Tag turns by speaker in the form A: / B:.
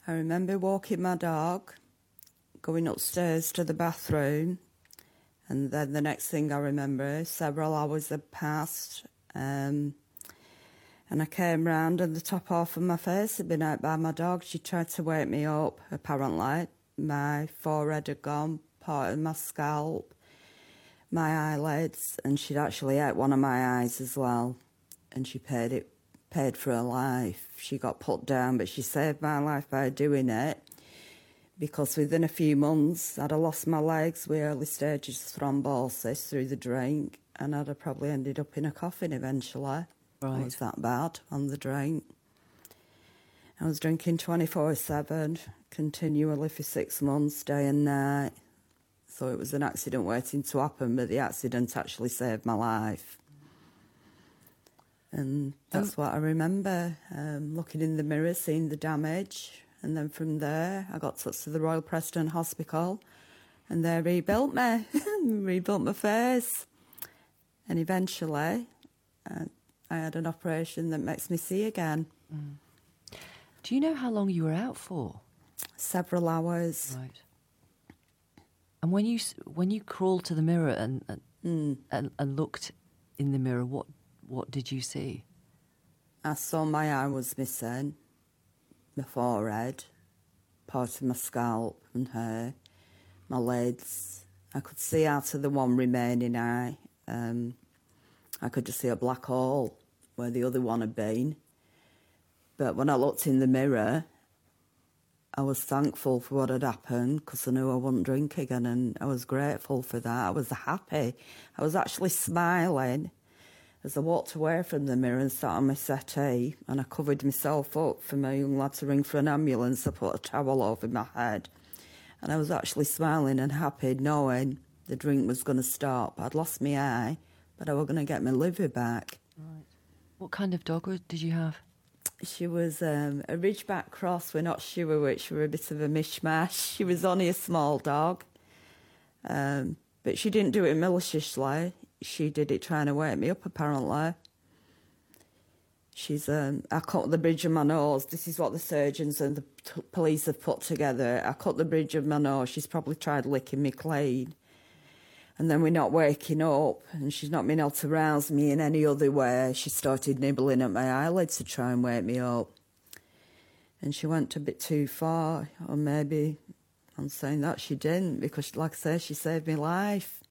A: I remember walking my dog, going upstairs to the bathroom, and then the next thing I remember, several hours had passed, and I came round and the top half of my face had been out by my dog. She tried to wake me up, apparently. My forehead had gone, part of my scalp, my eyelids, and she'd actually ate one of my eyes as well. And she paid for her life. She got put down, but she saved my life by doing it, because within a few months I'd have lost my legs with early stages of thrombosis through the drink, and I'd have probably ended up in a coffin eventually.
B: Right.
A: It was that bad on the drink. I was drinking 24/7, continually for 6 months, day and night. So it was an accident waiting to happen, but the accident actually saved my life. And that's what I remember, looking in the mirror, seeing the damage. And then from there, I got touched to the Royal Preston Hospital, and they rebuilt me, rebuilt my face. And eventually, I had an operation that makes me see again.
B: Mm. Do you know how long you were out for?
A: Several hours.
B: Right. And when you crawled to the mirror and looked in the mirror, what did you see?
A: I saw my eye was missing, my forehead, part of my scalp and hair, my lids. I could see out of the one remaining eye. I could just see a black hole where the other one had been. But when I looked in the mirror, I was thankful for what had happened, because I knew I wouldn't drink again, and I was grateful for that. I was happy. I was actually smiling as I walked away from the mirror and sat on my settee, and I covered myself up for my young lad to ring for an ambulance. I put a towel over my head, and I was actually smiling and happy, knowing the drink was going to stop. I'd lost my eye, but I was going to get my liver back.
B: Right. What kind of dog did you have?
A: She was a Ridgeback cross. We're not sure which. We're a bit of a mishmash. She was only a small dog, but she didn't do it maliciously. She did it trying to wake me up, apparently. She's, I cut the bridge of my nose. This is what the surgeons and the police have put together. I cut the bridge of my nose. She's probably tried licking me clean. And then we're not waking up, and she's not been able to rouse me in any other way. She started nibbling at my eyelids to try and wake me up. And she went a bit too far, or maybe I'm saying that she didn't, because, like I say, she saved my life.